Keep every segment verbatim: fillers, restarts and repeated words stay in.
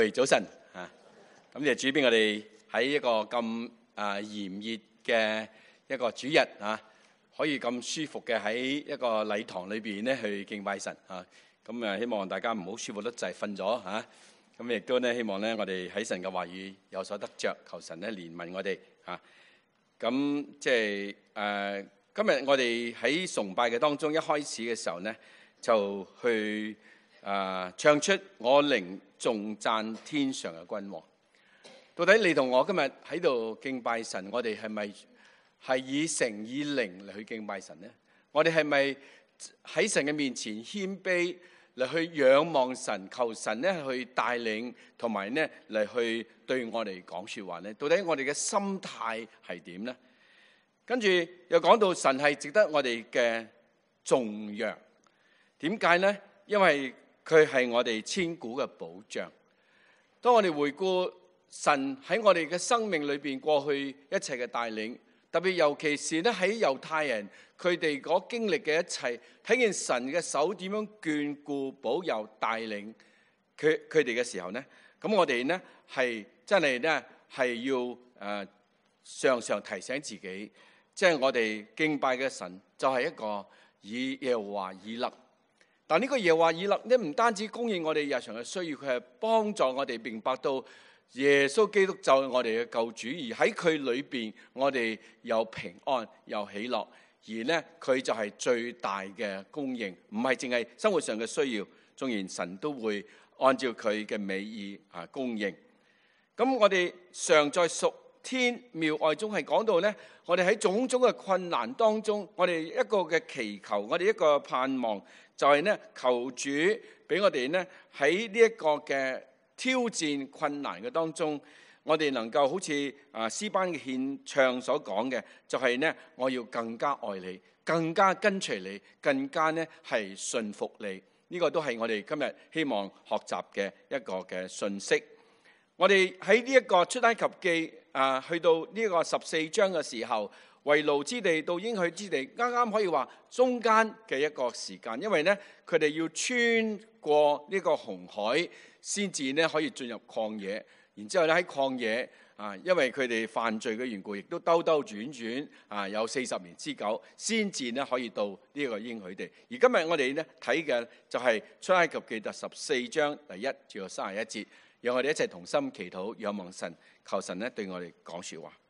早晨啊！咁就主俾我哋喺一個咁啊炎熱嘅一個主日啊，可以咁舒服嘅喺一個禮堂裏邊咧去敬拜神啊！咁啊，希望大家唔好舒服得滯瞓咗嚇。咁亦都咧希望咧我哋喺神嘅話語有所得着，求神咧憐憫我哋嚇。咁即係誒，今日我哋喺崇拜嘅當中一開始嘅時候咧，就去啊唱出我靈頌讚天上嘅君王。到底你同我今日喺度敬拜神，我哋係咪係以誠以靈嚟去敬拜神呢？我哋係咪喺神嘅面前謙卑嚟去仰望神，求神咧去帶領，同埋咧嚟去對我哋講說話呢？到底我哋嘅心態係點呢？跟住又講到神係值得我哋嘅頌揚，點解呢？因為佢係我哋千古嘅保障。當我哋回顧神喺我哋嘅生命裏邊過去一切嘅帶領，特別尤其是咧喺猶太人佢哋嗰經歷嘅一切，睇見神嘅手點樣眷顧、保佑、帶領佢佢哋嘅時候呢，咁我哋呢係真係呢係要誒、呃、常常提醒自己，即係我哋敬拜嘅神就係一個以耶和華以勒。但呢個耶和華以勒咧，唔單止供應我哋日常嘅需要，佢係幫助我哋明白到耶穌基督就係我哋嘅救主，而喺佢裏邊，我哋有平安、有喜樂，而呢，佢就係最大嘅供應，唔係淨係生活上嘅需要，縱然神都會按照佢嘅美意啊供應。咁我哋常在屬天妙愛中係講到呢，我哋喺種種嘅困難當中，我哋一個嘅祈求，我哋一個盼望，就係呢求主俾我哋呢喺呢一個嘅挑戰困難嘅當中，我哋能夠好似啊詩班嘅獻唱所講嘅，就係呢我要更加愛你，更加跟隨你，更加呢係順服你。呢個都係我哋今日希望學習嘅一個嘅信息。我哋喺呢一個出埃及記啊，去到呢個十四章嘅時候，為奴之地到應許之地，啱啱可以話中間嘅一個時間，因為呢，佢哋要穿過呢個紅海，先至呢可以進入曠野。然之後咧喺曠野啊，因為佢哋犯罪嘅緣故，亦都兜兜轉轉啊，有四十年之久，先至呢可以到呢個應許地。而今日我哋呢睇嘅就係出埃及記第十四章第一至到三十一節。讓我哋一齊同心祈禱，仰望神，求神咧對我哋講說話。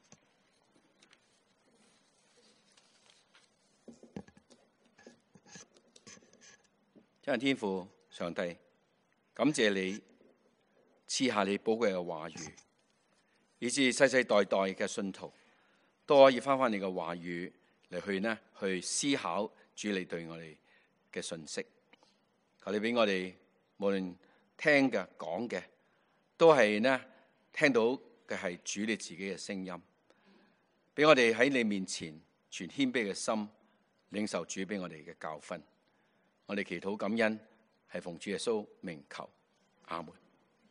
真係天父上帝，感謝你賜下你寶貴嘅話語，以致世世代代嘅信徒都可以翻翻你嘅話語嚟去呢去思考主你對我哋嘅信息。求你俾我哋無論聽嘅講嘅，都係呢，聽到嘅係主你自己嘅聲音，俾我哋喺你面前全謙卑嘅心，領受主俾我哋嘅教訓。我哋祈禱感恩，係奉主耶穌名求，阿門。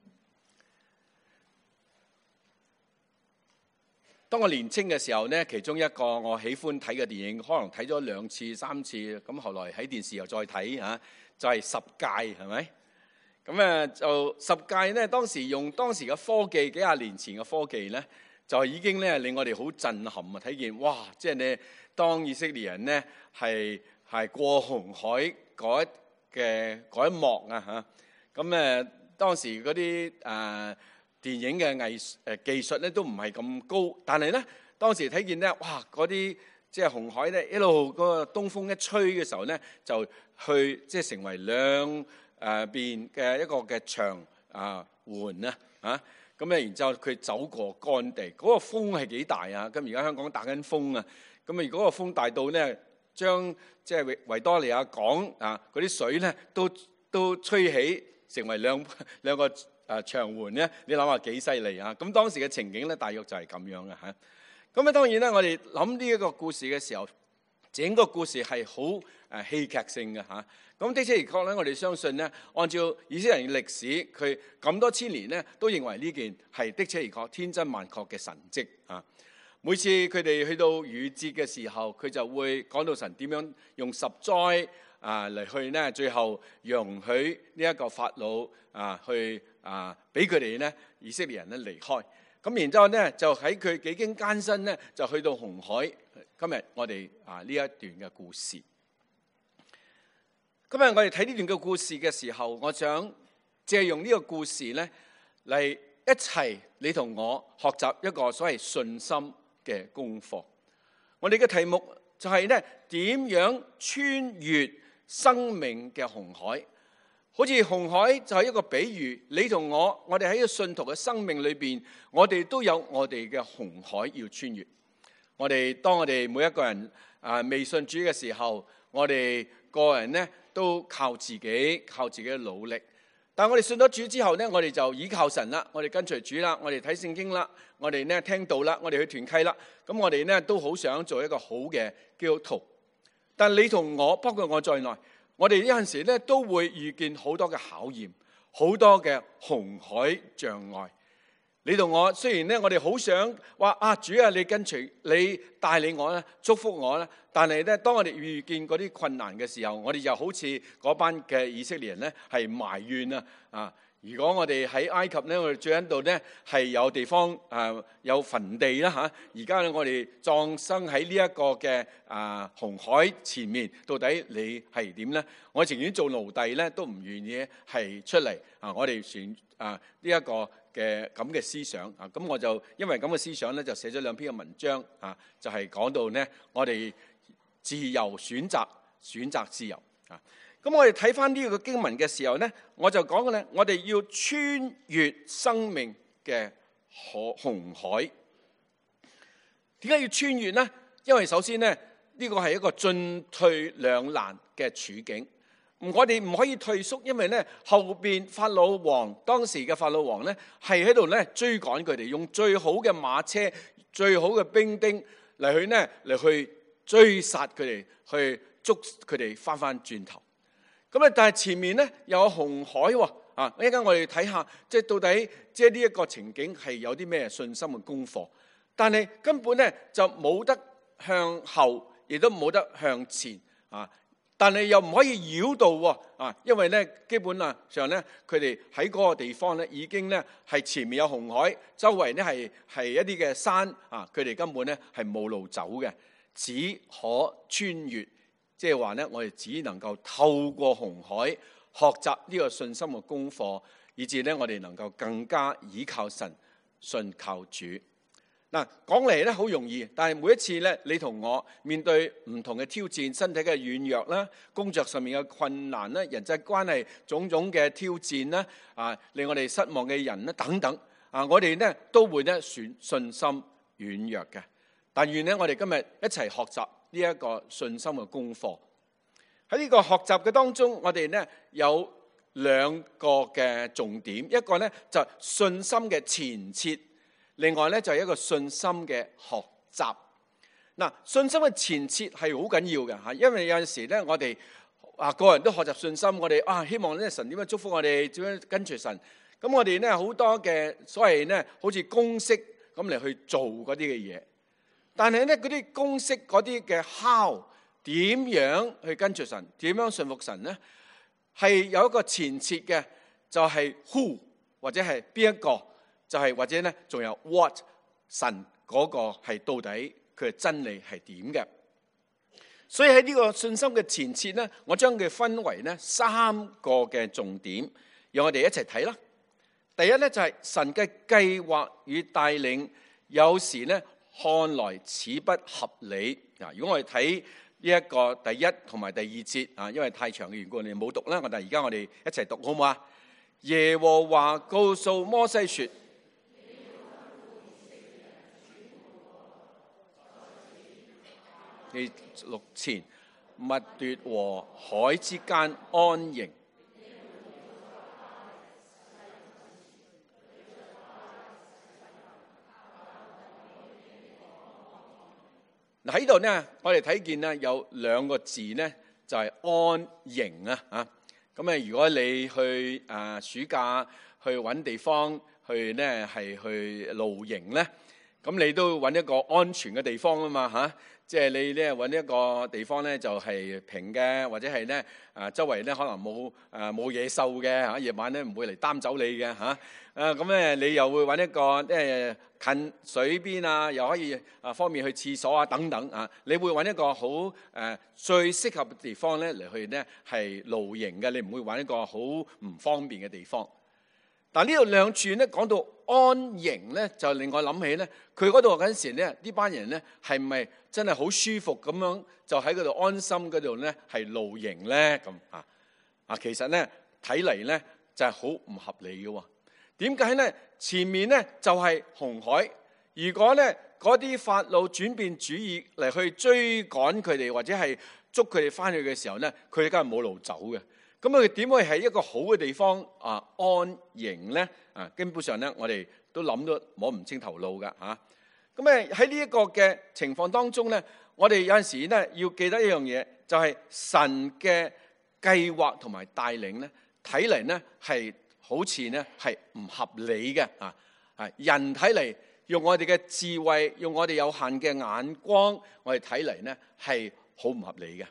當我年青嘅時候呢，其中一個我喜歡睇嘅電影，可能睇咗兩次、三次，咁後來喺電視又再睇嚇，就係十誡，係咪？咁啊，就十誡咧，當時用當時嘅科技，幾廿年前嘅科技咧，就已經咧令我哋好震撼啊！睇見哇，即係咧，當以色列人咧係係過紅海嗰嘅嗰一幕啊嚇，咁誒當時嗰啲誒電影嘅藝誒技術咧都唔係咁高，但係咧當時睇見咧，哇嗰啲即係紅海咧一路嗰個東風一吹嘅時候咧，就去即係成為兩誒邊嘅一個嘅長啊緩啊嚇，咁咧然之後佢走過乾地，嗰個風係幾大啊！咁而家香港打緊風啊，咁啊如果個風大到咧，將即係維多利亞港啊嗰啲水咧都都吹起，成為兩兩個誒長緩咧，你諗下幾犀利啊！咁當時嘅情景咧，大約就係咁樣嘅嚇。咁啊當然咧，我哋諗呢一個故事嘅時候，整個故事係好誒戲劇性嘅嚇。咁的確而確咧，我哋相信咧，按照以色列人嘅歷史，佢咁多千年咧，都認為呢件係的確而確天真萬確嘅神蹟啊！每次佢哋去到逾節嘅時候，佢就會講到神點樣用十災啊嚟去呢，最後容許呢一個法老啊去啊俾佢哋咧以色列人咧離開。咁然之後咧就喺佢幾經艱辛咧就去到紅海。今日我哋啊呢一段嘅故事，今日我哋睇呢段嘅故事嘅時候，我想借用呢個故事咧嚟一齊你同我學習一個所謂信心嘅功課。我哋嘅題目就係咧點樣穿越生命嘅紅海。好似紅海就係一個比喻，你同我，我哋喺個信徒嘅生命裏邊，我哋都有我哋嘅紅海要穿越。我哋當我哋每一個人啊未信主嘅時候，我哋個人咧都靠自己，靠自己嘅努力。但係我哋信咗主之後咧，我哋就倚靠神啦，我哋跟隨主啦，我哋睇聖經啦，我哋咧聽道啦，我哋去團契啦。咁我哋咧都好想做一個好嘅基督徒。但你同我，包括我在內，我哋有陣時咧都會遇見好多嘅考驗，好多嘅紅海障礙。你同我雖然咧，我哋好想話啊，主啊，你跟隨你帶領我咧，祝福我咧。但係咧，當我哋遇見嗰啲困難嘅時候，我哋就好似嗰班嘅以色列人咧，係埋怨啊啊！如果我哋喺埃及咧，我哋住喺度咧係有地方啊，有墳地啦嚇。而家咧，我哋葬生喺呢一個嘅啊紅海前面，到底你係點咧？我情願做奴隸咧，都唔願意係出嚟啊！我哋選啊呢一個嘅咁嘅思想啊，咁我就因為咁嘅思想咧，就寫咗兩篇嘅文章啊，就係講到咧，我哋自由選擇，選擇自由啊。咁我哋睇翻呢個經文嘅時候咧，我就講嘅咧，我哋要穿越生命嘅紅紅海。點解要穿越呢？因為首先咧，呢個係一個進退兩難嘅處境。我哋唔可以退縮，因為咧後邊法老王當時嘅法老王咧係喺度咧追趕佢哋，用最好嘅馬車、最好嘅兵丁嚟去咧嚟去追殺佢哋，去捉佢哋翻翻轉頭。咁咧，但係前面咧又有紅海喎啊！一陣間我哋睇下，即係到底即係呢一個情景係有啲咩信心嘅功課？但係根本咧就冇得向後，亦都冇得向前啊！但係又唔可以繞道喎啊！因為咧基本啊上咧，佢哋喺嗰個地方咧已經咧係前面有紅海，周圍咧係係一啲嘅山啊，佢哋根本咧係冇路走嘅，只可穿越。即係話咧，我哋只能夠透過紅海學習呢個信心嘅功課，以至咧我哋能夠更加倚靠神、信靠主。嗱，講嚟咧好容易，但係每一次咧，你同我面對唔同嘅挑戰，身體嘅軟弱啦，工作上面嘅困難啦，人際關係種種嘅挑戰啦，啊，令我哋失望嘅人啦等等，啊，我哋咧都會咧選信心軟弱嘅。但願咧，我哋今日一齊學習呢一個信心嘅功課。喺呢個學習嘅當中，我哋咧有兩個嘅重點，一個咧就係信心嘅前設。另外咧就係一個信心嘅學習。嗱，信心嘅前設係好緊要嘅嚇，因為有陣時咧我哋啊個人都學習信心，我哋啊希望咧神點樣祝福我哋，點樣跟隨神。咁我哋咧好多嘅所謂咧好似公式咁嚟去做嗰啲嘅嘢，但係咧嗰啲公式嗰啲嘅 how 點樣去跟隨神，點樣順服神咧，係有一個前設嘅，就係 who 或者係邊一個。就係、是、或者咧，仲有 what 神嗰個係到底佢嘅真理係點嘅？所以喺呢個信心嘅前設咧，我將佢分為咧三個嘅重點，讓我哋一齊睇啦。第一咧就係、是、神嘅計劃與帶領，有時咧看來似不合理啊！如果我哋睇呢一個第一同埋第二節啊，因為太長嘅緣故，我哋冇讀啦。我但係而家我哋一齊讀好唔好啊？耶和華告訴摩西說。你六前密奪和海之間安營。嗱喺度呢，我哋睇見呢有兩個字呢，就係、是、安營啊！啊，咁啊，如果你去啊暑假去揾地方去呢，係去露營呢。 咁你都揾一個安全嘅地方啊嘛嚇，即係你咧揾一個地方咧就係平嘅，或者係咧啊周圍咧可能冇誒冇野獸嘅嚇，夜晚咧唔會嚟擔走你嘅嚇。啊咁咧你又會揾一個即係近水邊啊，又可以啊方便去廁所啊等等啊，你會揾一個好誒最適合嘅地方咧嚟去咧係露營嘅，你唔會揾一個好唔方便嘅地方。但呢度兩處咧講到安營咧，就令我諗起咧，佢嗰度嗰陣時咧，呢班人咧係咪真係好舒服咁樣就喺嗰度安心嗰度咧係露營咧咁啊？啊，其實咧睇嚟咧就係好唔合理嘅喎。點解咧？前面咧就係紅海，如果咧嗰啲法老轉變主意嚟去追趕佢哋，或者係捉佢哋翻去嘅時候咧，佢哋梗係冇路走嘅。咁佢點會係一個好嘅地方啊安營咧？啊，基本上咧，我哋都諗到摸唔清頭腦噶嚇。咁誒喺呢一個嘅情況當中咧，我哋有陣時咧要記得一樣嘢，就係神嘅計劃同埋帶領咧，睇嚟咧係好似咧係唔合理嘅啊！啊，人睇嚟用我哋嘅智慧，用我哋有限嘅眼光，我哋睇嚟咧係好唔合理嘅。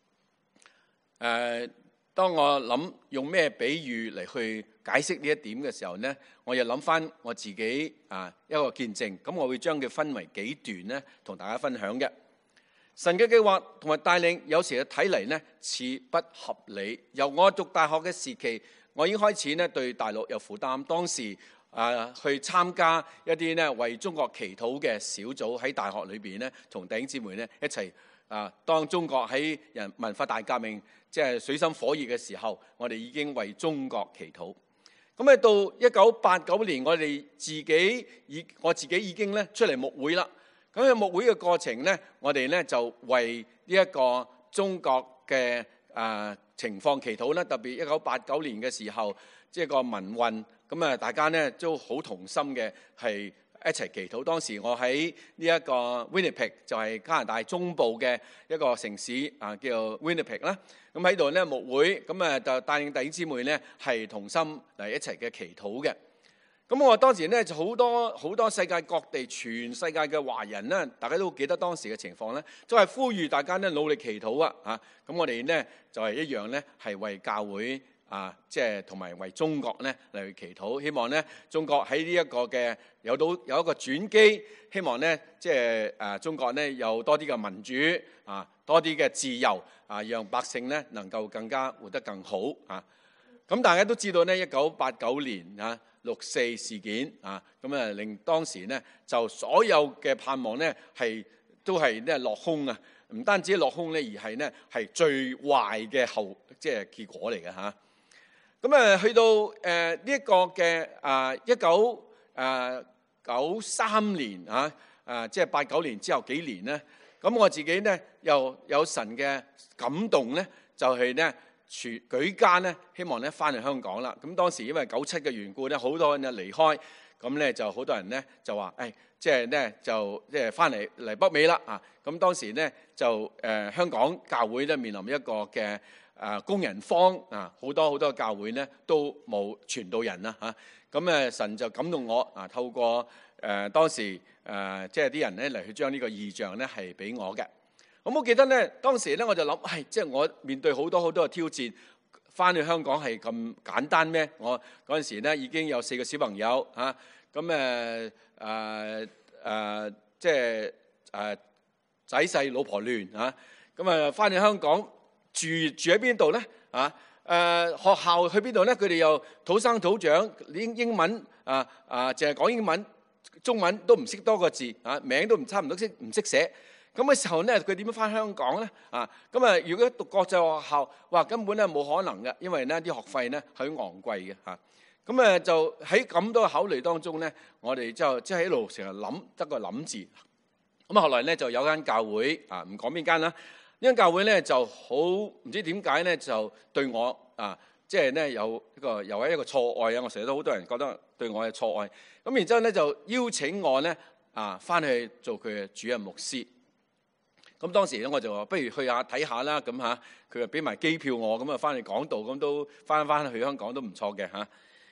誒。當我諗用咩比喻嚟去解釋呢一點嘅時候呢，我又諗翻我自己啊一個見證，咁我會將佢分為幾段呢，同大家分享嘅。神嘅計劃同埋帶領，有時睇嚟呢似不合理。由我讀大學嘅時期，我已經開始呢對大陸有負擔。當時啊去參加一啲呢為中國祈禱嘅小組，喺大學裏邊呢，同弟兄姊妹呢一齊啊，當中國喺人文化大革命即係水深火熱嘅時候，我哋已經為中國祈禱。咁咧到一九八九年，我哋自己已我自己已經咧出嚟牧會啦。咁喺牧會嘅過程咧，我哋咧就為呢一個中國嘅啊情況祈禱啦。特別一九八九年嘅時候，即係個民運，咁啊大家咧都好同心嘅係一齊祈禱。當時我喺呢一個 Winnipeg， 就係加拿大中部嘅一個城市啊，叫做 Winnipeg 啦。咁喺度咧牧會，咁啊就帶領弟兄姊妹咧係同心嚟一齊嘅祈禱嘅。咁我當時咧就好多好多世界各地全世界嘅華人咧，大家都記得當時嘅情況咧，就係呼籲大家咧努力祈禱啊！嚇，咁我哋咧就係一樣咧係為教會啊，即係同埋為中國咧嚟去祈禱，希望咧中國喺呢一個嘅有到有一個轉機，希望咧即係誒中國咧有多啲嘅民主啊，多啲嘅自由啊，讓百姓咧能夠更加活得更好啊！咁大家都知道呢，一九八九年啊六四事件啊，咁啊令當時咧就所有嘅盼望咧係都係咧落空啊！唔單止落空咧，而係咧係最壞嘅後即係結果嚟嘅嚇。咁啊，去到誒呢一個嘅啊一九誒九三年啊啊，即係八九年之後幾年咧，咁我自己咧又有神嘅感動咧，就係咧全舉家咧希望咧翻嚟香港啦。咁當時因為九七嘅緣故咧，好多人就離開，咁咧就好多人咧就話誒，即係咧就即係翻嚟嚟北美啦啊。咁當時咧就誒香港教會咧面臨一個嘅啊工人荒啊，好多好多教會咧都冇傳道人啦嚇。咁誒神就感動我啊，透過誒當時誒即係啲人咧嚟去將呢個異象咧係俾我嘅。咁我記得咧當時咧我就諗，係即係我面對好多好多嘅挑戰，翻去香港係咁簡單咩？我嗰陣時咧已經有四個小朋友嚇，咁誒誒誒即係誒仔細老婆亂嚇，咁啊翻去香港住住喺邊度咧？啊誒學校去邊度咧？佢哋又土生土長，英英文啊啊，淨係講英文，中文都唔識多個字啊，名都唔差唔多識唔識寫。咁嘅時候咧，佢點樣翻香港咧？啊，咁啊，如果讀國際學校，哇，根本咧冇可能嘅，因為咧啲學費咧係好昂貴嘅嚇。咁啊，就喺咁多考慮當中咧，我哋就即係一路成日諗得個諗字。咁啊，後來咧就有間教會啊，唔講邊間啦。呢間教會咧就好唔知點解咧，就對我啊，即係咧有一個又係一個錯愛啊！我成日都好多人覺得對我係錯愛。咁然之後咧就邀請我咧啊，翻去做佢嘅主任牧師。咁當時咧我就話不如去下睇下啦，咁嚇佢又俾埋機票我，咁啊翻去講道，咁都翻翻去香港都唔錯嘅嚇。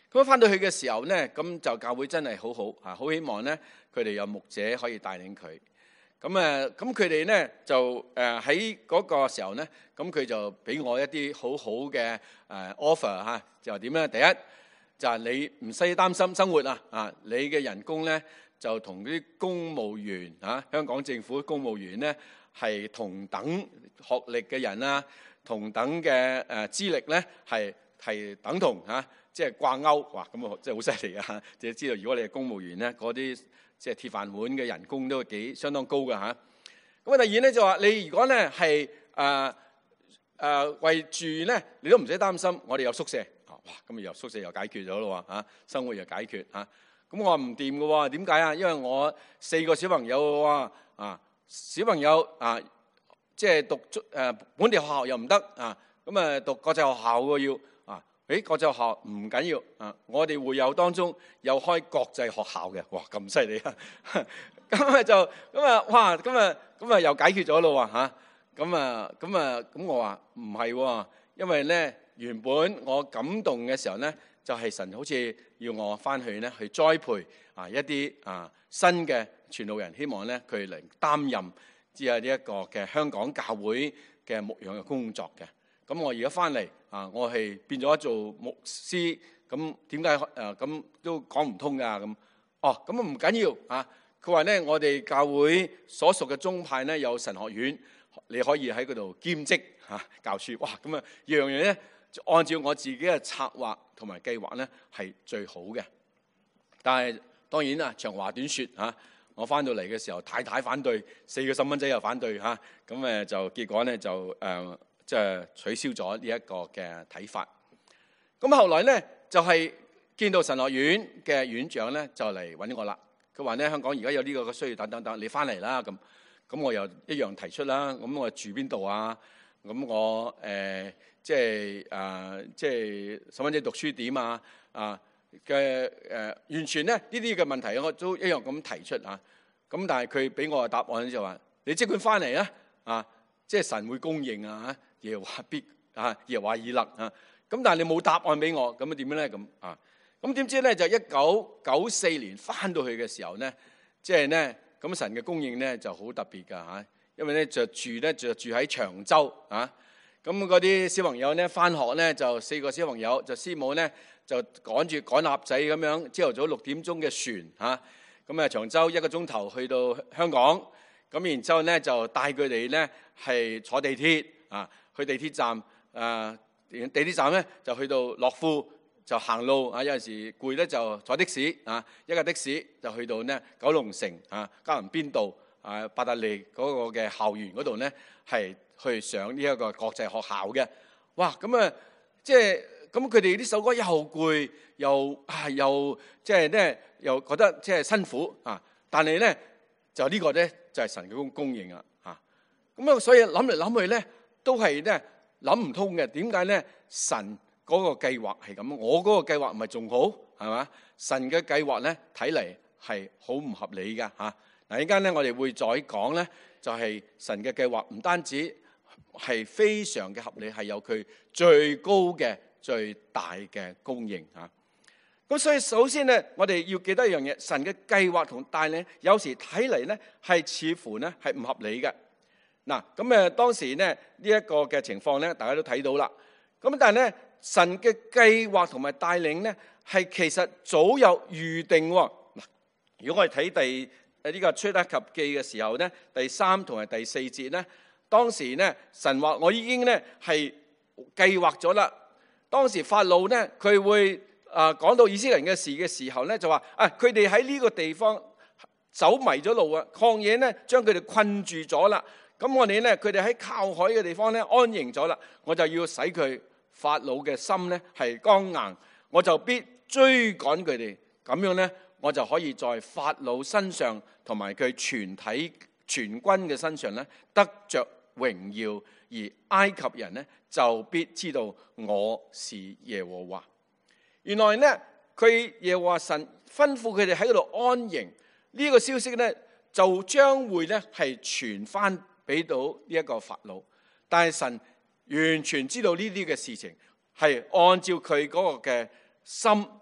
咁翻到去嘅時候咧，咁就教會真係好好啊，好希望咧佢哋有牧者可以帶領佢。咁誒，咁佢哋咧就誒喺嗰個時候咧，咁佢就俾我一啲好好嘅誒 offer 嚇，就點咧？第一就係你唔使擔心生活啊，啊，你嘅人工咧就同啲公務員啊，香港政府公務員咧係同等學歷嘅人啊，同等嘅誒資歷咧係係等同嚇。即係掛鈎，哇！咁啊，真係好犀利啊！即係知道，如果你係公務員咧，嗰啲即係鐵飯碗嘅人工都幾相當高㗎嚇。咁啊，第二咧就話你如果咧係誒誒為住咧，你都唔使擔心，我哋有宿舍。哇！咁啊，又宿舍又解決咗咯喎嚇，生活又解決嚇。咁我話唔掂㗎喎，點解啊？因為我四個小朋友喎啊，小朋友啊，即係讀誒本地學校又唔得啊，咁啊讀國際學校喎要。誒國際學校唔緊要啊！我哋會友當中有開國際學校嘅，哇咁犀利啊！咁啊就咁啊，哇咁啊咁啊又解決咗咯喎嚇！咁啊咁啊咁我話唔係喎，因為咧原本我感動嘅時候咧，就係神好似要我翻去咧去栽培啊一啲啊新嘅傳道人，希望咧佢嚟擔任即係呢一個嘅香港教會嘅牧養嘅工作嘅。咁我而家翻嚟啊，我係變咗做牧師，咁點解誒咁都講唔通㗎咁？哦，咁啊唔緊要啊！佢話咧，我哋教會所屬嘅宗派咧有神學院，你可以喺嗰度兼職嚇教書。哇！咁啊樣樣咧，按照我自己嘅策劃同埋計劃咧係最好嘅。但係當然啊，長話短説嚇，我翻到嚟嘅時候，太太反對，四個細蚊仔又反對嚇，咁誒就結果咧就誒。呃即係取消咗呢一個嘅睇法。咁後來咧就係、是、見到神學院嘅院長咧就嚟揾我啦。佢話咧香港而家有呢個嘅需要等等等，你翻嚟啦咁。咁我又一樣提出啦。咁我住邊度啊？咁我誒、呃、即係啊、呃、即係細蚊仔讀書點啊？啊嘅誒完全咧呢啲嘅問題我都一樣咁提出啊。咁但係佢俾我嘅答案就話：你即管翻嚟啊！啊，即係神會供應啊！耶和華必啊，耶和華以勒啊，咁但係你冇答案俾我，咁啊點樣咧咁啊？咁點知咧就一九九四年翻到去嘅時候咧，即係咧咁神嘅供應咧就好特別㗎嚇，因為咧就住咧就住喺長洲啊，咁嗰啲小朋友咧翻學咧就四個小朋友，就師母咧就趕住趕鴨仔咁樣，朝頭早六點鐘嘅船嚇，咁啊長洲一個鐘頭去到香港，咁然之後咧就帶佢哋咧係坐地鐵啊。去地鐵站，誒、呃、地鐵站咧就去到樂富就行路啊，有陣時攰咧就坐的士啊，一架的士就去到呢九龍城啊、嘉林邊道啊、伯特利嗰個嘅校園嗰度咧，係去上呢一個國際學校嘅。哇！咁啊，即係咁佢哋呢首歌又攰又啊又即係咧又覺得即係辛苦啊，但係咧就呢個咧就係神嘅供供應啊嚇。咁啊，所以諗嚟諗去咧。都係咧諗唔通嘅，點解咧？神嗰個計劃係咁，我嗰個計劃唔係仲好係嘛？神嘅計劃咧睇嚟係好唔合理㗎嚇。嗱，依家咧我哋會再講咧，就係、是、神嘅計劃唔單止係非常嘅合理，係有佢最高嘅最大嘅供應嚇。咁所以首先咧，我哋要記得一樣嘢，神嘅計劃同帶領有時睇嚟咧係似乎咧係唔合理嘅。嗱，咁誒當時咧呢一個嘅情況咧，大家都睇到啦。咁但係咧，神嘅計劃同埋帶領咧，係其實早有預定喎。嗱，如果我哋睇第誒呢個出埃及記嘅時候咧，第三同埋第四節咧，當時咧神話我已經咧係計劃咗啦。當時法老咧佢會啊講到以色列人嘅事嘅時候咧，就話啊佢哋喺呢個地方走迷咗路啊，曠野咧將佢哋困住咗啦。咁我哋咧，佢哋喺靠海嘅地方咧安營咗啦，我就要使佢法老嘅心咧係剛硬，我就必追趕佢哋，咁樣咧我就可以在法老身上同埋佢全體全軍嘅身上咧得着榮耀，而埃及人咧就必知道我是耶和華。原來咧佢耶和華神吩咐佢哋喺嗰度安營，呢、這個消息咧就將會咧係傳翻俾到呢一個法老，但係神完全知道呢啲嘅事情係按照佢嗰個嘅心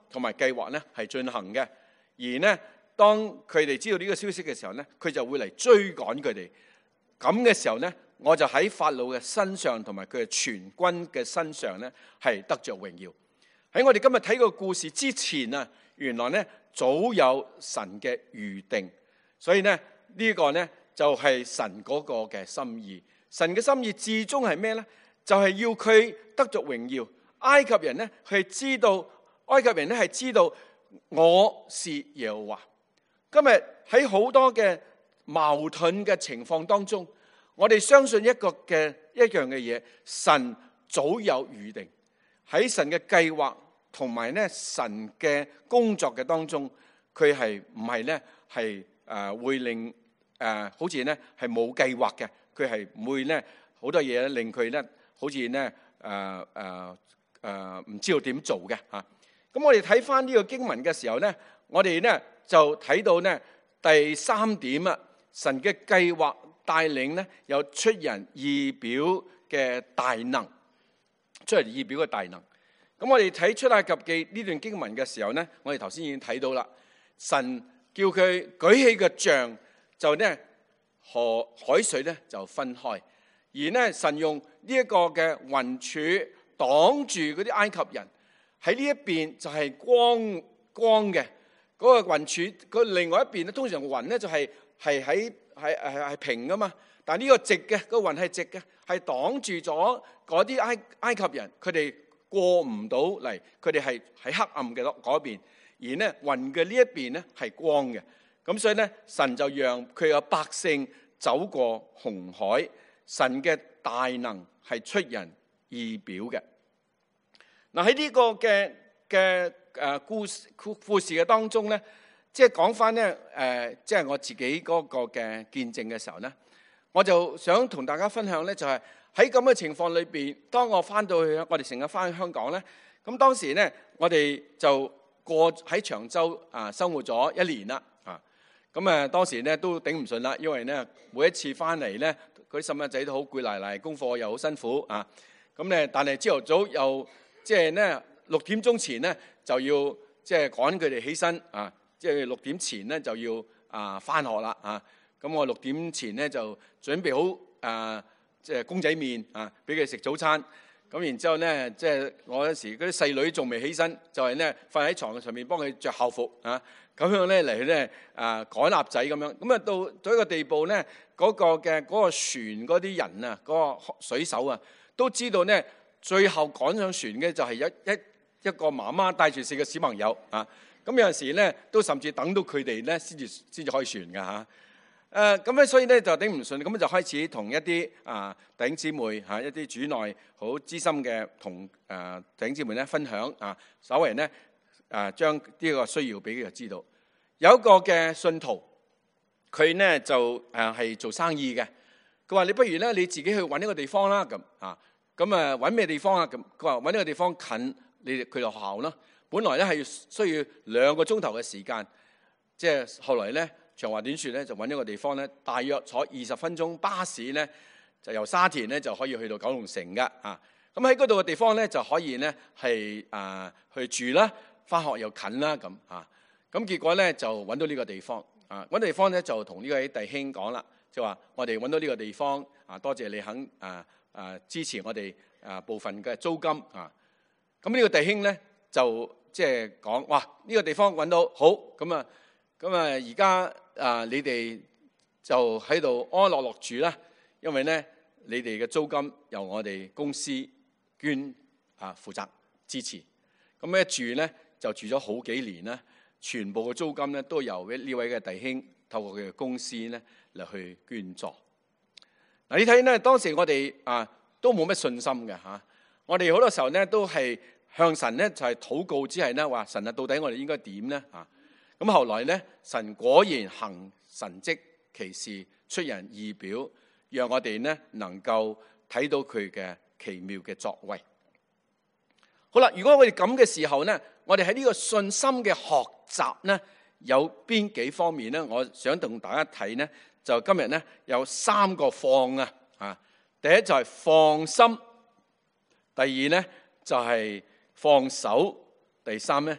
同埋計劃咧係進行嘅。而呢，當佢哋知道呢個消息嘅時候咧，佢就會嚟追趕佢哋。咁嘅時候咧，我就喺法老嘅身上同埋佢嘅全軍嘅身上咧係得着榮耀。喺我哋今日睇個故事之前啊，原來咧早有神嘅預定，所以咧呢個咧就係神嗰個嘅心意。神嘅心意至終係咩咧？就係要佢得着榮耀。埃及人咧係知道，埃及人咧係知道我是耶和華。今日喺好多嘅矛盾嘅情況當中，我哋相信一個嘅一樣嘅嘢，神早有預定。喺神嘅計劃同埋咧神嘅工作嘅當中，佢係唔係咧係誒會令誒、呃、好似咧係冇計劃嘅，佢係唔會咧好多嘢令佢咧好似咧誒誒誒唔知道點做嘅嚇。咁我哋睇翻呢個經文嘅時候咧，我哋咧就睇到咧第三點啊，神嘅計劃帶領咧有出人意表嘅大能，出人意表嘅大能。咁我哋睇出埃及記呢段經文嘅時候咧，我哋頭先已經睇到啦。神叫佢舉起個杖，就咧河海水咧就分開，而咧神用呢一個嘅雲柱擋住嗰啲埃及人。喺呢一邊就係光光嘅嗰個雲柱，個另外一邊咧通常雲咧就係係喺係係係平噶嘛，但係呢個直嘅個雲係直嘅，係擋住咗嗰啲埃埃及人，佢哋過唔到嚟，佢哋係喺黑暗嘅嗰邊，而咧雲嘅呢一邊咧係光嘅，咁所以咧神就讓佢嘅百姓走過紅海，神嘅大能係出人意表嘅。嗱喺呢個嘅嘅誒故事故故事嘅當中咧，即係講翻咧誒，即係我自己嗰個嘅見證嘅時候咧，我就想同大家分享咧，就係喺咁嘅情況裏邊，當我翻到去，我哋成日翻去香港咧，咁當時咧我哋就過喺長洲啊生活咗一年啦啊，咁誒當時咧都頂唔順啦，因為咧每一次翻嚟咧，嗰啲細蚊仔都好攰賴賴，功課又好辛苦啊，咁咧但係朝頭早又即係咧六點鐘前咧就要即係趕佢哋起身啊！即係六點前咧就要啊返學啦啊！咁我六點前咧就準備好啊即係公仔麵啊，俾佢食早餐。咁然之後咧，即係我嗰時嗰啲細女仲未起身，就係咧瞓喺床上面幫佢着校服啊！咁樣咧嚟咧啊趕鴨仔咁樣。咁啊到到一個地步咧，嗰個嘅嗰個船嗰啲人啊，嗰個水手啊，都知道咧。最後趕上船嘅就係一一一個媽媽帶住四個小朋友啊！咁有陣時咧，都甚至等到佢哋咧先至先至開船㗎嚇。誒咁咧，所以咧就頂唔順，咁就開始同一啲啊弟兄姊妹嚇、啊、一啲主內好資深嘅同誒弟兄姊妹咧分享啊，稍為咧誒將呢個需要俾佢知道。有一個嘅信徒，佢咧就誒係、啊、做生意嘅，佢話你不如咧你自己去揾一個地方啦咁啊。咁啊，揾咩地方啊？咁佢話揾呢個地方近你佢哋學校啦。本來咧係需要兩個鐘頭嘅時間，即係後來咧長話短説咧，就揾一個地方咧，大約坐二十分鐘巴士咧，就由沙田咧就可以去到九龍城㗎啊。咁喺嗰度嘅地方咧就可以咧係啊去住啦，返學又近啦咁啊。咁結果咧就揾到呢個地方啊，揾地方咧就同呢位弟兄講啦，就話我哋揾到呢個地方啊，多謝你肯啊。啊！支持我哋啊部分嘅租金啊，咁呢個弟兄咧就即係講，哇！呢個地方揾到好咁啊，咁啊而家啊你哋就喺度安安樂樂住啦，因為咧你哋嘅租金由我哋公司捐啊負責支持，咁一住咧就住咗好幾年啦，全部嘅租金咧都由呢位嘅弟兄透過佢嘅公司咧嚟去捐助。嗱，你睇咧，當時我哋啊都冇乜信心嘅嚇，我哋好多時候咧都係向神咧就係禱告，只係咧話神啊，到底我哋應該點咧嚇？咁後來咧，神果然行神蹟奇事，出人意表，讓我哋咧能夠睇到佢嘅奇妙嘅作為。好啦，如果我哋咁嘅時候咧，我哋喺呢個信心嘅學習咧，有邊幾方面咧？我想同大家睇咧。就今日咧有三個放啊，啊，第一就係放心，第二咧就係放手，第三咧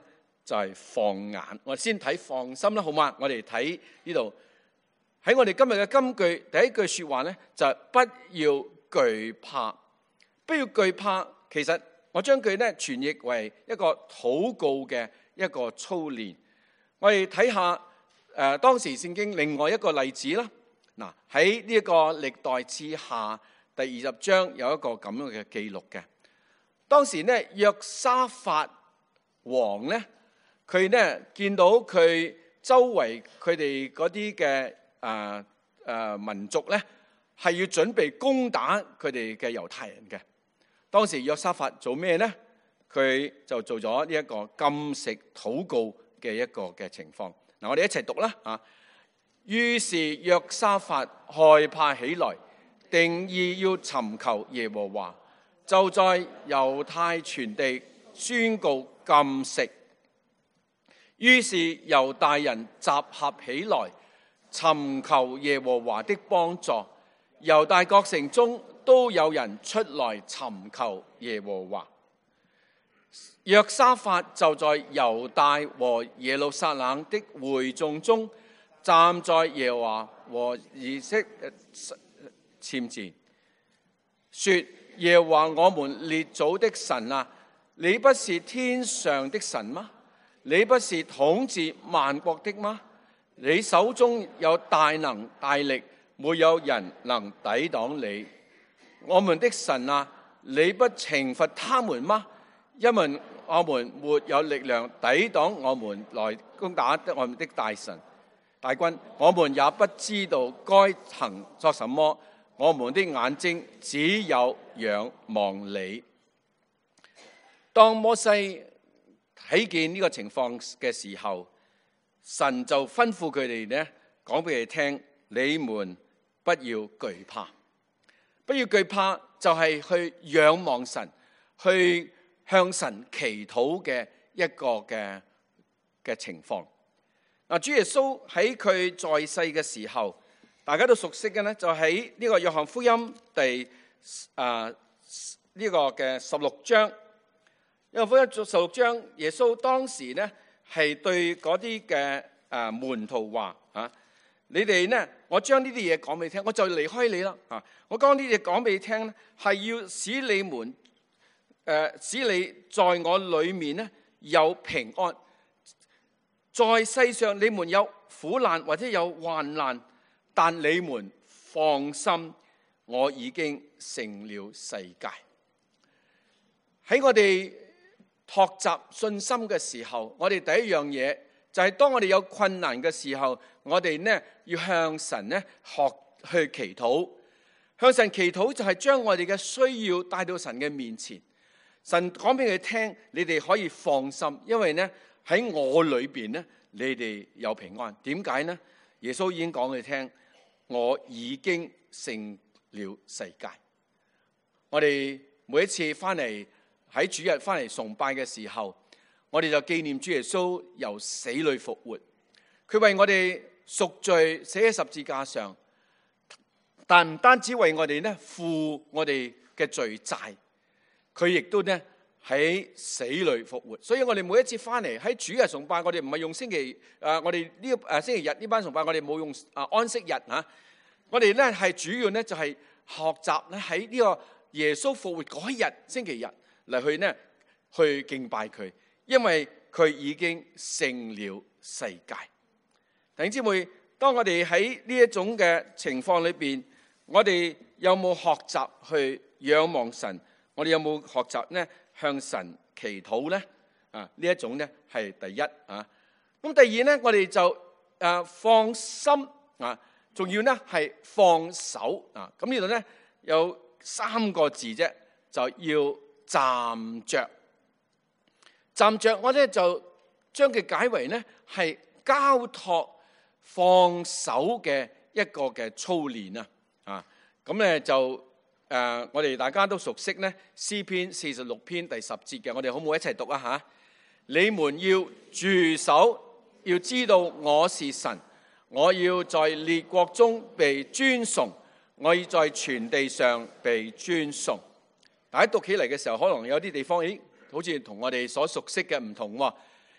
就係放眼。我哋先睇放心啦，好嗎？我哋睇呢度喺我哋今日嘅金句第一句說話咧，就係不要懼怕，不要懼怕。其實我將佢咧傳譯為一個禱告嘅一個操練。我哋睇下誒、呃、當時聖經另外一個例子啦。嗱，喺呢一個歷代志下第二十章有一個咁樣嘅記錄嘅。當時咧約沙法王咧，佢咧見到佢周圍佢哋嗰啲嘅誒誒民族咧，係要準備攻打佢哋嘅猶太人嘅。當時約沙法做咩咧？佢就做咗呢一個禁食禱告嘅一個嘅情況。嗱，我哋一齊讀啦啊！於是約沙法害怕起來，定意要尋求耶和華，就在猶太全地宣告禁食。於是猶大人集合起來，尋求耶和華的幫助。猶大各城中都有人出來尋求耶和華。約沙法就在猶大和耶路撒冷的會眾中，站在耶和華和以色列前前，說：耶和華我們列祖的神啊，你不是天上的神嗎？你不是統治萬國的嗎？你手中有大能大力，沒有人能抵擋你。我們的神啊，你不懲罰他們嗎？因為我們沒有力量抵擋我們來攻打我們的大神大軍，我們也不知道該行作什麼。我們的眼睛只有仰望你。當摩西睇見呢個情況嘅時候，神就吩咐佢哋咧，講俾佢哋聽：你們不要懼怕，不要懼怕，就係去仰望神，去向神祈禱嘅一個嘅嘅情況。嗱，主耶穌喺佢在世嘅時候，大家都熟悉嘅咧，就喺呢個約翰福音第啊呢個嘅十六章。約翰福音十六章，耶穌當時咧係對嗰啲嘅啊門徒話：啊，你哋咧，我將呢啲嘢講俾你聽，我就離開你啦。啊，我將呢啲嘢講俾你聽咧，係要使你們誒、呃、使你在我裏面咧有平安。在世上你們有苦難或者有患難，但你們放心，我已經勝了世界。喺我哋學習信心嘅時候，我哋第一樣嘢就係當我哋有困難嘅時候，我哋呢要向神呢學去祈禱。向神祈禱就係將我哋嘅需要帶到神嘅面前。神講俾佢聽，你哋可以放心，因為呢喺我裏邊呢，你哋有平安。點解呢？耶穌已經講俾佢聽，我已經勝了世界。我哋每一次翻嚟喺主日翻嚟崇拜嘅時候，我哋就紀念主耶穌由死裏復活。佢為我哋贖罪，死喺十字架上，但唔單止為我哋呢負我哋嘅罪債，佢亦都呢喺死裏復活。所以我哋每一次翻嚟喺主日崇拜，我哋唔係用星期誒、呃，我哋呢個誒星期日呢班崇拜，我哋冇用啊安息日吓。我哋咧係主要咧就係學習咧喺呢個耶穌復活嗰一日星期日嚟去呢去敬拜佢，因為佢已經勝了世界。弟兄姊妹，當我哋喺呢一種嘅情況裏邊，我哋有冇學習去仰望神？我哋有冇學習呢向神祈禱呢？啊，呢一種呢係第一啊。咁第二呢，我哋就誒放心啊，仲要呢係放手啊。咁呢度呢有三個字啫，就要站着。站着，我咧就將佢解為呢係交託放手嘅一個嘅操練啊。啊，咁咧就誒、呃，我哋大家都熟悉呢詩篇四十六篇第十節嘅，我哋好唔好一齊讀啊？吓，你們要住手，要知道我是神，我要在列國中被尊崇，我要在全地上被尊崇。大家讀起嚟嘅時候，可能有啲地方，咦，好似同我哋所熟悉嘅唔同喎。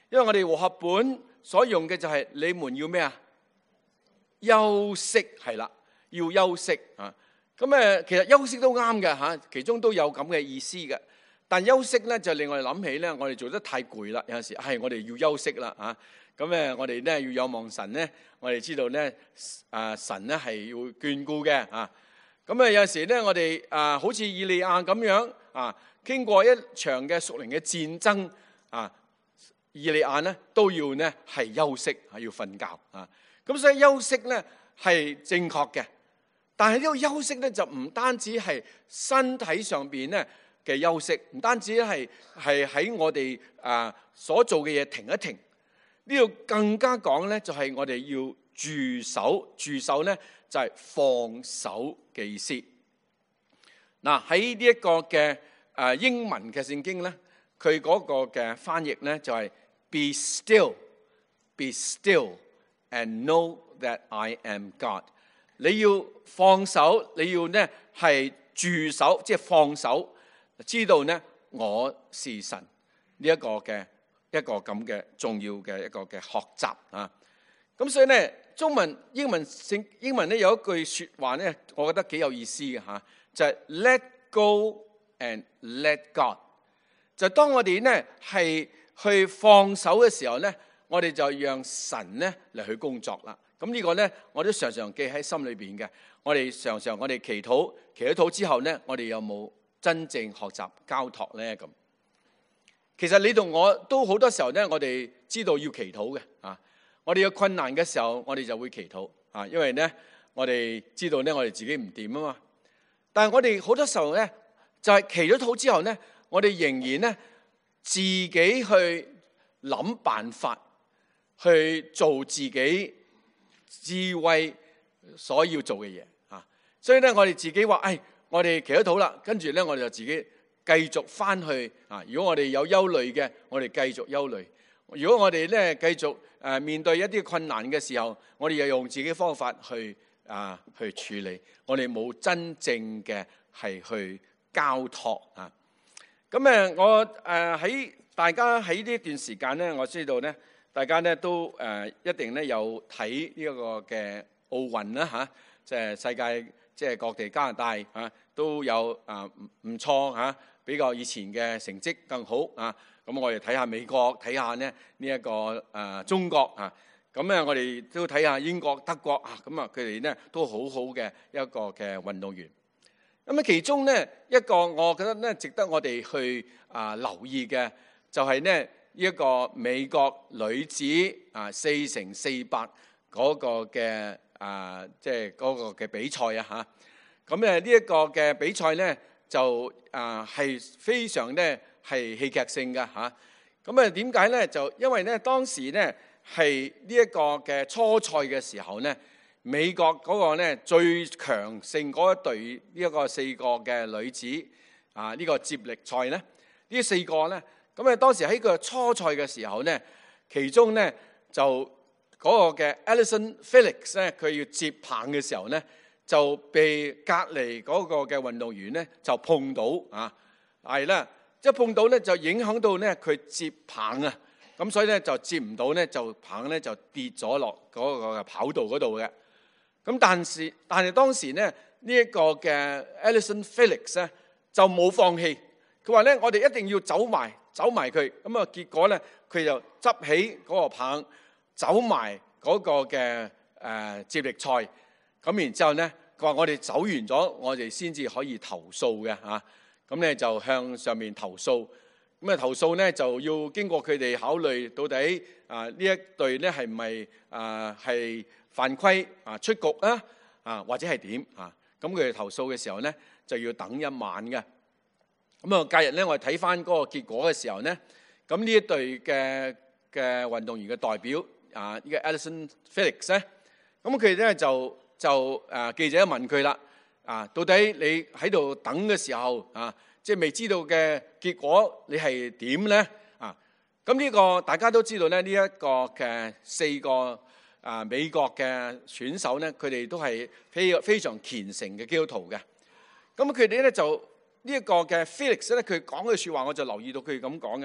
因為我哋和合本所用嘅就係你們要咩啊？休息，係啦，要休息啊。咁誒，其實休息都啱嘅嚇，其中都有咁嘅意思嘅。但休息咧就令我哋諗起咧，我哋做得太攰啦，有陣時係我哋要休息啦嚇。咁誒，我哋咧要有望神咧，我哋知道咧，啊神咧係要眷顧嘅啊。咁啊有陣時咧，我哋啊好似以利亞咁樣啊，經過一場嘅屬靈嘅戰爭啊，以利亞咧都要咧係休息，係要瞓覺啊。咁所以休息咧係正確嘅，但係呢個休息咧就唔單止係身體上邊咧嘅休息，唔單止係係喺我哋啊所做嘅嘢停一停。呢度更加講咧，就係我哋要住手，住手咧就係放手嘅意思。嗱喺呢一個嘅誒英文嘅聖經咧，佢嗰個嘅翻譯咧就係 Be still, be still and know that I am God。你要放手，你要咧係住手，即係放手，知道咧我是神呢一個嘅。一個咁嘅重要嘅一個嘅學習啊，咁所以咧中文英文聖英文咧有一句說話咧，我覺得幾有意思嘅吓，就係 Let go and let God。就當我哋咧係去放手嘅時候咧，我哋就讓神咧嚟去工作啦。咁呢個咧我都常常記喺心裏邊嘅。我哋常常我哋祈禱，祈咗禱之後咧，我哋有冇真正學習交託咧？咁？其實你同我都好多時候咧，我哋知道要祈禱嘅啊。我哋有困難嘅時候，我哋就會祈禱啊。因為咧，我哋知道咧，我哋自己唔掂啊嘛。但係我哋好多時候咧，就係祈咗禱之後咧，我哋仍然咧自己去諗辦法，去做自己智慧所要做嘅嘢啊。所以咧，我哋自己話，誒，我哋祈咗禱啦，跟住咧，我哋就自己。繼續翻去啊！如果我哋有憂慮嘅，我哋繼續憂慮；如果我哋咧繼續誒面對一啲困難嘅時候，我哋又用自己方法去啊去處理。我哋冇真正嘅係去交託啊！咁誒，我誒喺大家喺呢段時間咧，我知道咧，大家咧都誒一定咧有睇呢一個嘅奧運啦嚇，即係世界即係各地加拿大啊都有啊唔唔錯嚇。比較以前嘅成績更好啊！咁我哋睇下美國，睇下咧呢一個誒中國啊！咁咧我哋都睇下英國、德國啊！咁啊佢哋咧都好好嘅一個嘅運動員。咁啊其中咧一個我覺得咧值得我哋去啊留意嘅，就係咧呢一個美國女子啊四乘四百嗰個嘅啊即係嗰個嘅比賽啊嚇！咁誒呢一個嘅比賽咧。就啊係非常咧係戲劇性嘅嚇，咁啊點解咧？就因為咧當時咧係呢一個嘅初賽嘅時候咧，美國嗰個咧最強盛嗰一隊呢一個四個嘅女子啊呢個接力賽咧，呢四個咧，咁啊當時喺個初賽嘅時候咧，其中咧就嗰個嘅 Allyson Felix 咧，佢要接棒嘅時候咧。就被隔離嗰個嘅運動員咧就碰到啊，係啦，一碰到咧就影響到咧佢接棒啊，咁所以咧就接唔到咧，就棒咧就跌咗落嗰個跑道嗰度嘅。咁但是但係當時咧呢一個嘅 Allyson Felix 咧就冇放棄，佢話咧我哋一定要走埋走埋佢，咁啊結果咧佢就執起嗰個棒走埋嗰個嘅誒接力賽。咁然之後咧，佢話我哋走完咗，我哋先至可以投訴嘅嚇。咁咧就向上面投訴。咁啊投訴咧就要經過佢哋考慮，到底啊呢一隊咧係咪啊係犯規啊出局啊啊或者係點啊？咁佢哋投訴嘅時候咧就要等一晚嘅。咁啊隔日咧我哋睇翻嗰個結果嘅時候咧，咁呢一隊嘅嘅運動員嘅代表啊呢個 Allyson Felix 咧，咁佢哋咧就。就誒記者問佢啦，啊，到底你喺度等嘅時候啊，即係未知道嘅結果，你係點咧？啊，咁呢個大家都知道咧，呢一個嘅四個啊美國嘅選手咧，佢哋都係非非常虔誠嘅基督徒嘅。咁佢哋咧就呢一個嘅 Felix 咧，佢講嘅説話，我就留意到佢咁講嘅。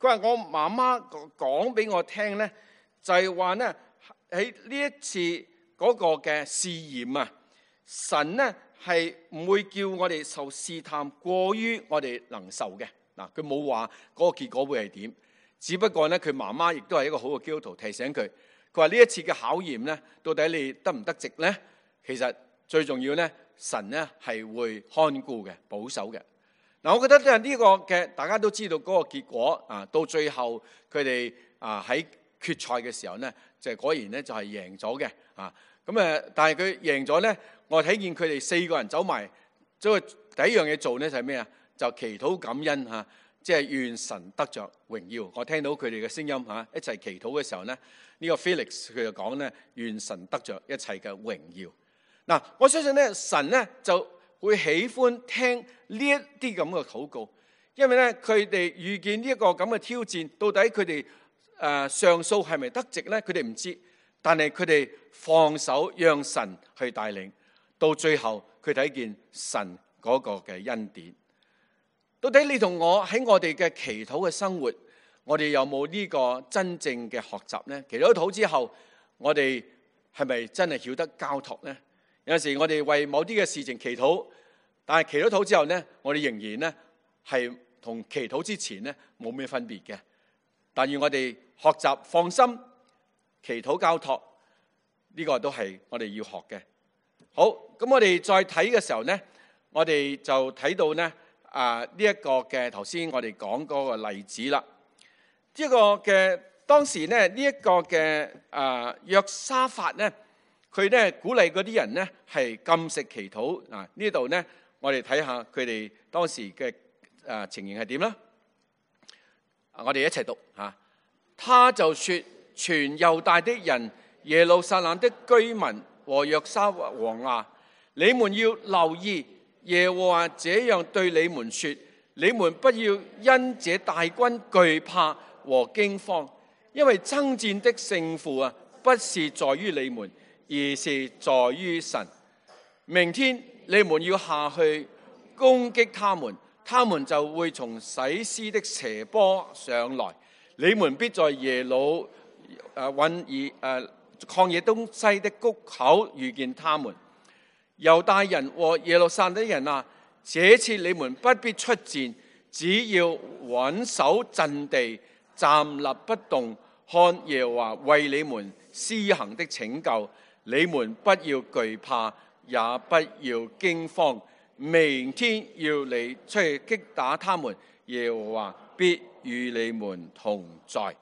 佢話我媽媽講俾我聽咧，就係話咧喺呢一次嗰個嘅試驗啊，神咧係唔會叫我哋受試探過於我哋能受嘅。嗱，佢冇話嗰個結果會係點，只不過咧佢媽媽亦都係一個好嘅基督徒，提醒佢，佢話呢一次嘅考驗咧，到底你得唔得值咧？其實最重要咧，神咧係會看顧嘅、保守嘅。嗱，我覺得咧呢個嘅大家都知道嗰個結果啊，到最後佢哋啊喺決賽嘅時候咧，就果然咧就係贏咗嘅啊。咁誒，但係佢贏咗咧，我睇見佢哋四個人走埋，即係第一樣嘢做咧就係咩啊？就祈禱感恩嚇，即係願神得着榮耀。我聽到佢哋嘅聲音嚇，一齊祈禱嘅時候咧，呢個 Felix 佢就講咧，願神得着一切嘅榮耀。嗱，我相信咧神咧就會喜歡聽呢一啲咁嘅禱告，因為咧佢哋遇見呢一個咁嘅挑戰，到底佢哋誒上訴係咪得值咧？佢哋唔知，但係佢哋放手讓神去帶領，到最後佢睇見神嗰個嘅恩典。到底你同我喺我哋嘅祈禱嘅生活，我哋有冇呢個真正嘅學習呢？祈禱禱之後，我哋係咪真係曉得交託呢？有陣時我哋為某啲嘅事情祈禱，但係祈禱禱之後呢，我哋仍然呢係同祈禱之前呢冇咩分別嘅。但願我哋學習放心祈禱交託，呢個都係我哋要學嘅。好，咁我哋再睇嘅時候呢，我哋就睇到呢。啊！呢、這、一個嘅頭先我哋講嗰個例子啦，呢、這、一個嘅當時咧，呢、這、一個嘅啊約沙法咧，佢咧鼓勵嗰啲人咧係禁食祈禱。嗱，呢度咧，我哋睇下佢哋當時嘅啊情形係點啦。我哋一齊讀嚇。他就説：全猶大的人、耶路撒冷的居民和約沙王啊，你們要留意。耶和華這樣對你們說：你們不要因這大軍懼怕和驚慌，因為爭戰的勝負啊，不是在於你們，而是在於神。明天你們要下去攻擊他們，他們就會從洗斯的斜坡上來，你們必在耶路誒揾以誒曠野東西的谷口遇見他們。猶大人和耶路撒冷的人啊，這次你們不必出戰，只要穩守陣地，站立不動，看耶和華為你們施行的拯救。你們不要懼怕，也不要驚慌。明天要你出去擊打他們，耶和華必與你們同在。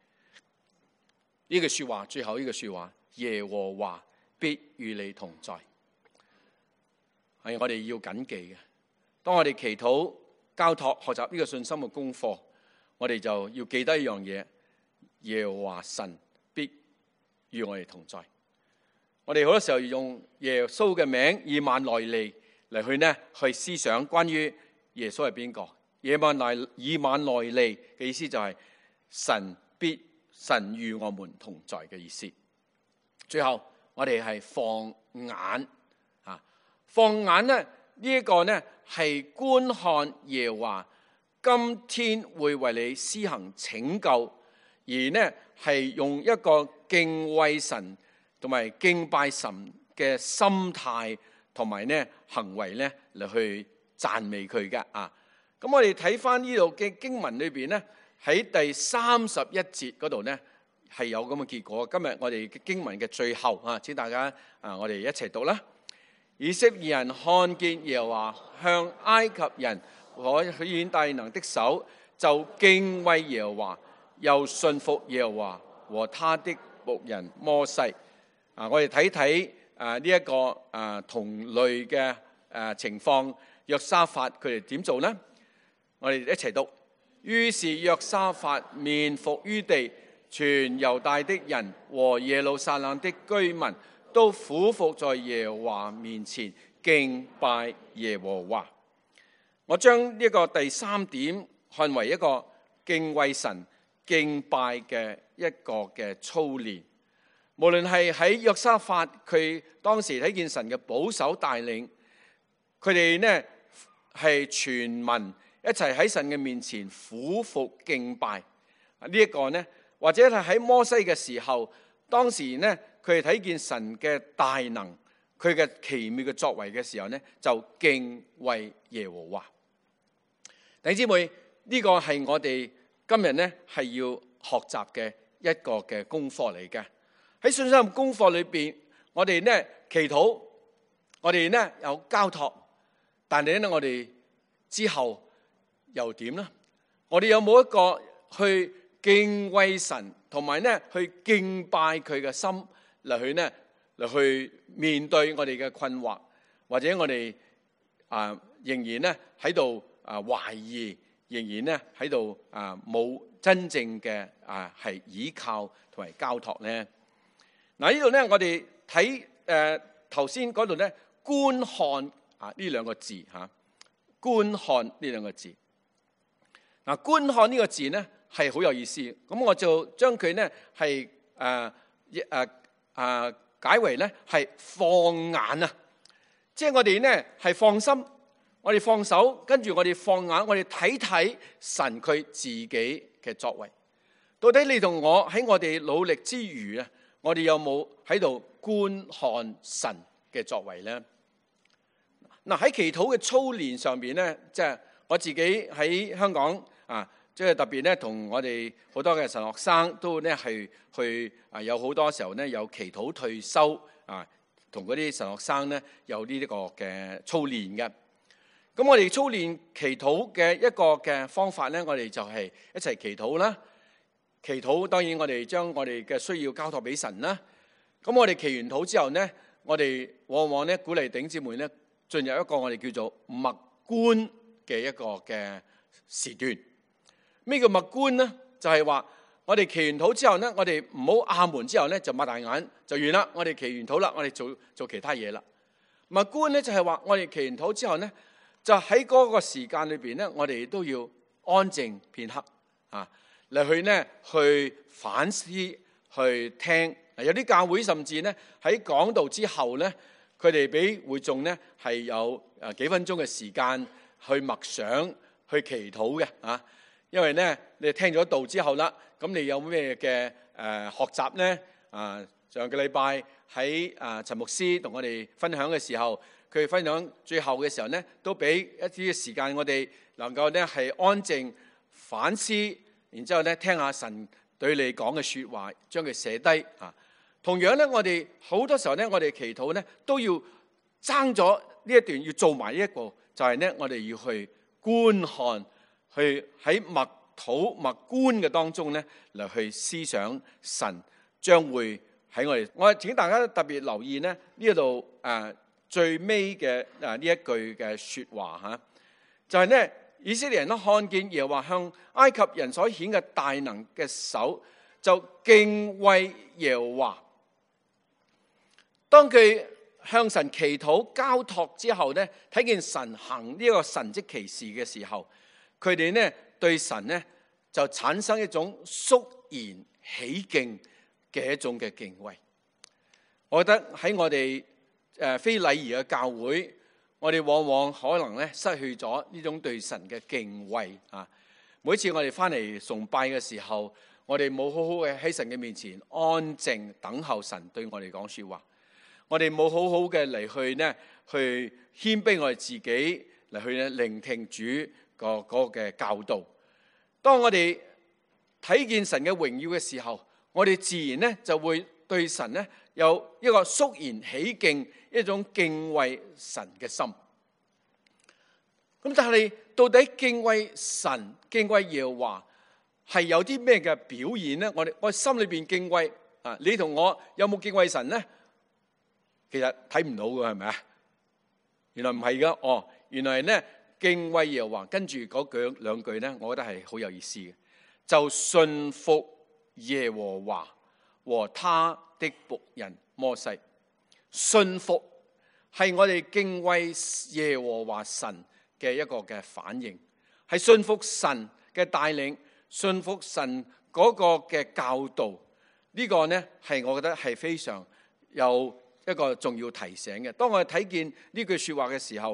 呢句說話，最後呢句說話，耶和華必與你同在。係我哋要謹記嘅。當我哋祈禱、交託、學習呢個信心嘅功課，我哋就要記得一樣嘢：耶和華神必與我哋同在。我哋好多時候用耶穌嘅名以馬內利嚟去呢去思想關於耶穌係邊個。以馬內以馬內利嘅意思就係神必神與我們同在嘅意思。最後我哋係放眼。放眼咧，呢一個呢係觀看耶和華今天會為你施行拯救，而呢係用一個敬畏神同埋敬拜神嘅心態同埋呢行為呢嚟去讚美佢嘅啊。咁我哋睇翻呢度嘅經文裏邊呢，喺第三十一節嗰度呢係有咁嘅結果。今日我哋嘅經文嘅最後啊，請大家啊，我哋一齊讀啦。以色列人看見耶和華向埃及人所顯大能的手，就敬畏耶和華，又信服耶和華和他的僕人摩西。啊，我哋睇睇啊呢一個啊同類嘅誒情況，約沙法佢哋點做呢？我哋一齊讀。於是約沙法面伏於地，全猶大的人和耶路撒冷的居民都俯伏在耶和華面前敬拜耶和華。我將呢個第三點看為一個敬畏神、敬拜嘅一個嘅操練。無論係喺約沙法佢當時睇見神嘅保守帶領，佢哋呢係全民一齊喺神嘅面前俯伏敬拜。呢、這、一個呢，或者係喺摩西嘅時候，當時呢佢哋睇見神嘅大能，佢嘅奇妙嘅作為嘅時候呢，就敬畏耶和華。弟兄姊妹，呢、這個係我哋今日呢係要學習嘅一個嘅功課嚟嘅。喺信心功課裏邊，我哋呢祈禱，我哋呢有交託，但係呢我哋之後又點呢？我哋有冇一個去敬畏神，同埋呢去敬拜佢嘅心嚟去呢嚟去面對我哋嘅困惑，或者我哋啊仍然呢喺度啊懷疑，仍然呢喺度啊冇真正嘅啊係倚靠同埋交託呢？嗱，呢度咧，我哋睇誒頭先嗰度咧，觀看啊呢兩個字嚇，觀看呢兩個字。嗱，觀看呢個字咧係好有意思，咁我就將佢咧係誒誒誒解為咧係放眼啊，即係我哋咧係放心，我哋放手，跟住我哋放眼，我哋睇睇神佢自己嘅作為。到底你同我喺我哋努力之餘啊，我哋有冇喺度觀看神嘅作為呢？嗱，喺祈禱嘅操練上邊咧，即係我自己喺香港啊，即係特別咧，同我哋好多嘅神學生都咧係去啊，有好多時候咧有祈禱退修啊，同嗰啲神學生咧有呢一個嘅操練嘅。咁我哋操練祈禱嘅一個嘅方法咧，我哋就係一齊祈禱啦。祈禱當然我哋將我哋嘅需要交託俾神啦。咁我哋祈完禱之後呢，我哋往往咧鼓勵弟兄姊妹咧進入一個我哋叫做默觀嘅一個嘅時段。咩叫默觀呢？就係話我哋祈完禱之後呢，我哋唔好阿門之後呢就擘大眼就完啦。我哋祈完禱啦，我哋做做其他嘢啦。默觀呢就係話我哋祈完禱之後呢，就喺嗰個時間裏邊呢，我哋都要安靜片刻啊。嚟去呢，去反思，去聽。有啲教會甚至呢喺講道之後呢，佢哋俾會眾呢係有誒幾分鐘嘅時間去默想、去祈禱嘅啊。因為呢，你聽咗道之後啦，咁你有咩嘅誒學習呢？啊，上個禮拜喺啊陳牧師同我哋分享嘅時候，佢分享最後嘅時候呢，都俾一啲嘅時間我哋能夠呢係安靜反思。然之後咧，聽下神對你講嘅説話，將佢寫低啊。同樣咧，我哋好多時候咧，我哋祈禱咧都要爭咗呢一段，要做埋呢一步，就係咧，我哋要去觀看，去喺默禱默觀嘅當中咧，嚟去思想神將會喺我哋。我請大家特別留意咧呢一度誒最尾嘅誒呢一句嘅説話嚇，就係咧。以色列人都看見耶和華向埃及人所顯嘅大能嘅手，就敬畏耶和華。當佢向神祈禱交託之後呢，睇見神行呢個神蹟奇事嘅時候，佢哋呢對神呢就產生一種肅然起敬嘅一種嘅敬畏。我覺得喺我哋誒非禮儀嘅教會，我哋往往可能咧失去咗呢種對神嘅敬畏啊！每次我哋翻嚟崇拜嘅時候，我哋冇好好嘅喺神嘅面前安靜等候神對我哋講說話，我哋冇好好嘅嚟去呢去謙卑我哋自己嚟去咧聆聽主個嗰個嘅教導。當我哋睇見神嘅榮耀嘅時候，我哋自然咧就會對神咧有一個肅然起敬，一種敬畏神嘅心。咁但係到底敬畏神、敬畏耶和華係有啲咩嘅表現呢？我哋我心裏邊敬畏啊，你同我有冇敬畏神呢？其實睇唔到嘅係咪啊？原來唔係噶，哦，原來呢敬畏耶和華跟住嗰句兩句呢，我覺得係好有意思嘅，就信服耶和華和他的僕人摩西。信服係我哋敬畏耶和華神嘅一個嘅反應，係信服神嘅帶領，信服神嗰個嘅教導。呢個呢係我覺得係非常有一個重要提醒嘅。當我哋睇見呢句說話嘅時候，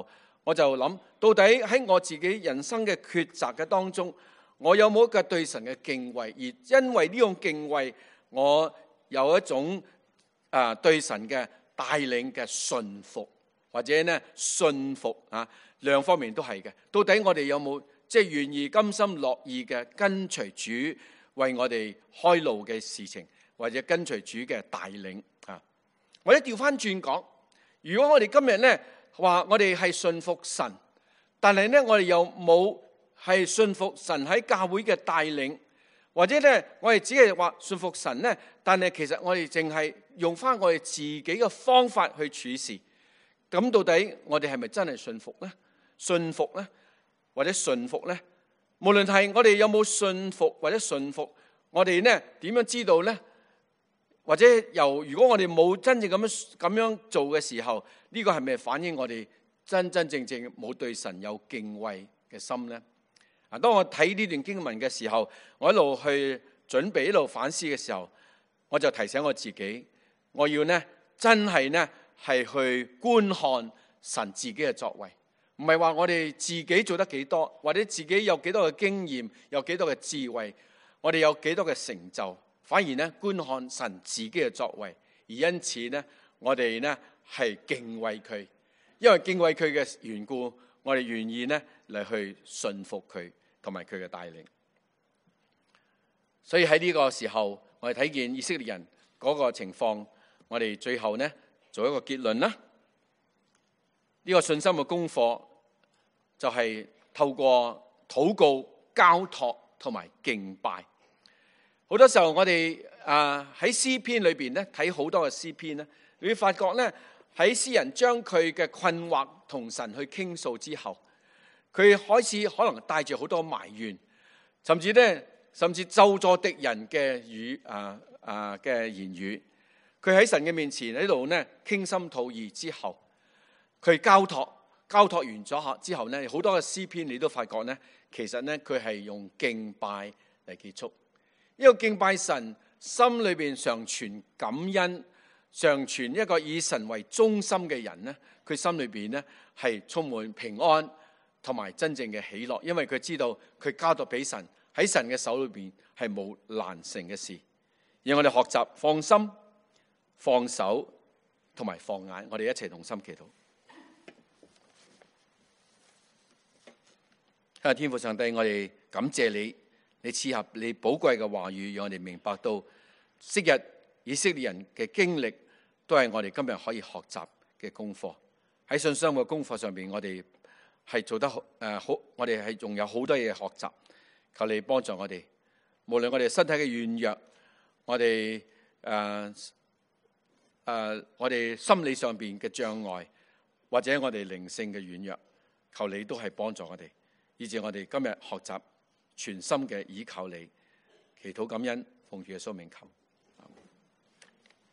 我就諗到底喺我自己人生嘅抉擇嘅當中，我有冇一個對神嘅敬畏？而因為呢種敬畏，我有一種啊對神嘅帶領嘅順服，或者呢信服啊，兩方面都係嘅。到底我哋有冇即係願意甘心樂意嘅跟隨主為我哋開路嘅事情，或者跟隨主嘅帶領啊？或者調翻轉講，如果我哋今日呢話我哋係信服神，但係呢我哋又冇係信服神喺教會嘅帶領，或者呢我哋只係話信服神呢，但係其實我哋淨係用翻我哋自己嘅方法去處事，咁到底我哋係咪真係信服呢？信服呢？或者順服呢？無論係我哋有冇信服或者順服，我哋呢點樣知道呢？或者由如果我哋冇真正咁樣咁樣做嘅時候，呢個係咪反映我哋真真正正冇對神有敬畏嘅心呢？啊，當我睇呢段經文嘅時候，我一路去準備一路反思嘅時候，我就提醒我自己，我要呢真係呢係去觀看神自己嘅作為，唔係話我哋自己做得幾多，或者自己有幾多嘅經驗，有幾多嘅智慧，我哋有幾多嘅成就。反而呢觀看神自己嘅作為，而因此呢我哋呢係敬畏佢，因為敬畏佢嘅緣故，我哋願意呢嚟去順服佢同埋佢嘅帶領。所以喺呢個時候，我哋睇見以色列人嗰個情況，我哋最後呢做一個結論啦。呢個信心嘅功課就係透過禱告、交託同埋敬拜。好多時候我哋啊喺詩篇裏邊咧睇好多嘅詩篇咧，你會發覺咧喺詩人將佢嘅困惑同神去傾訴之後，佢開始可能帶住好多埋怨，甚至咧甚至咒詛敵人嘅語啊啊嘅言語。佢喺神嘅面前喺度咧傾心吐意之後，佢交託交託完咗之後咧，好多嘅詩篇你都發覺咧，其實咧佢係用敬拜嚟結束。呢個敬拜神，心裏邊常存感恩，常存一個以神為中心嘅人呢，佢心裏邊呢係充滿平安同埋真正嘅喜樂，因為佢知道佢交託俾神，喺神嘅手裏邊係冇難成嘅事。讓我哋學習放心、放手同埋放眼，我哋一齊同心祈禱。啊，天父上帝，我哋感謝你。你賜合你寶貴嘅話語，讓我哋明白到昔日以色列人嘅經歷，都係我哋今日可以學習嘅功課。喺信心嘅功課上邊，我哋係做得好誒好，我哋係仲有好多嘢學習。求你幫助我哋，無論我哋身體嘅軟弱，我哋誒誒，我哋心理上邊嘅障礙，或者我哋靈性嘅軟弱，求你都係幫助我哋，以致我哋今日學習全心嘅倚靠你，祈禱感恩，奉主耶穌名求。